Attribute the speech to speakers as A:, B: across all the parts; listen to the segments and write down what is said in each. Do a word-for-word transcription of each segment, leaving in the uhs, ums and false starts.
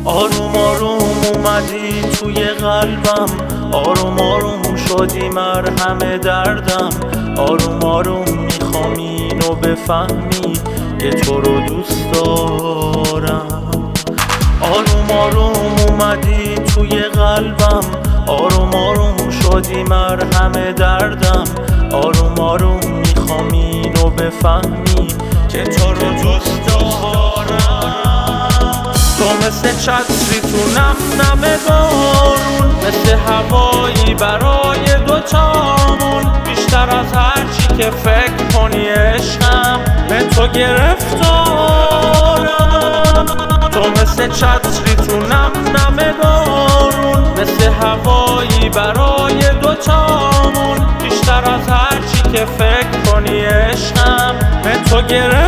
A: آروم آروم اومدی توی قلبم، آروم آروم شدی مرهم دردم. آروم آروم میخوام اینو بفهمی که تو رو دوست دارم. آروم آروم اومدی توی قلبم، آروم آروم شدی مرهم دردم. آروم آروم میخوام اینو بفهمی که تو رو دوست دارم. تو مثل چتری تو نم نم بارون، مثل هوایی برای دوتامون. بیشتر از هرچی که فکر کنی عشقم، به تو گرفتارم. تو مثل چتری تو نم نم بارون، مثل هوایی برای دوتامون. بیشتر از هرچی که فکر کنی عشقم، به تو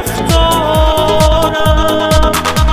A: گرفتارم.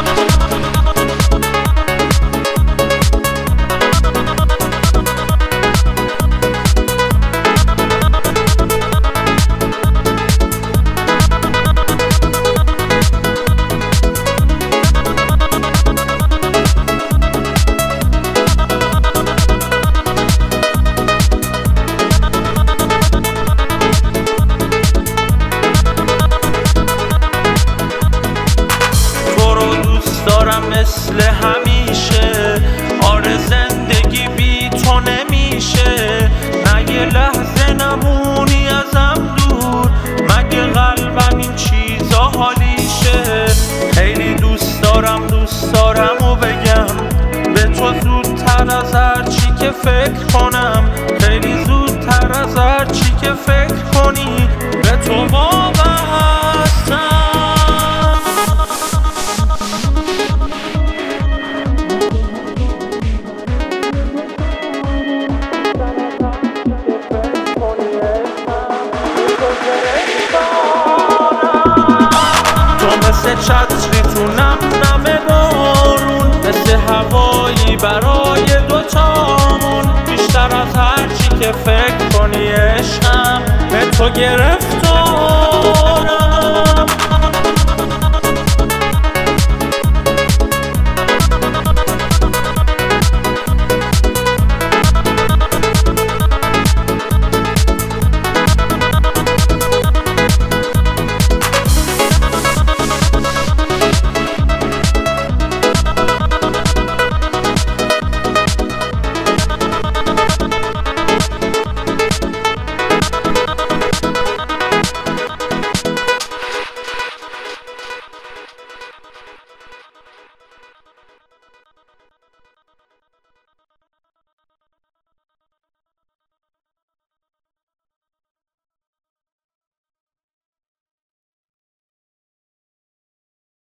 A: دارم مثل همیشه، آره زندگی بی تو نمیشه. نه یه لحظه نمونی ازم دور، مگه قلبم این چیزا حالیشه. خیلی دوست دارم دوست دارم و بگم به تو زودتر از هرچی که فکر کنم. خیلی زودتر از هرچی که فکر کنی، به تو وابستم. مثل چتری تو نم نم بارون، مثل هوایی برای دوتامون. بیشتر از هرچی که فکر کنی عشقم، به تو گرفتارم.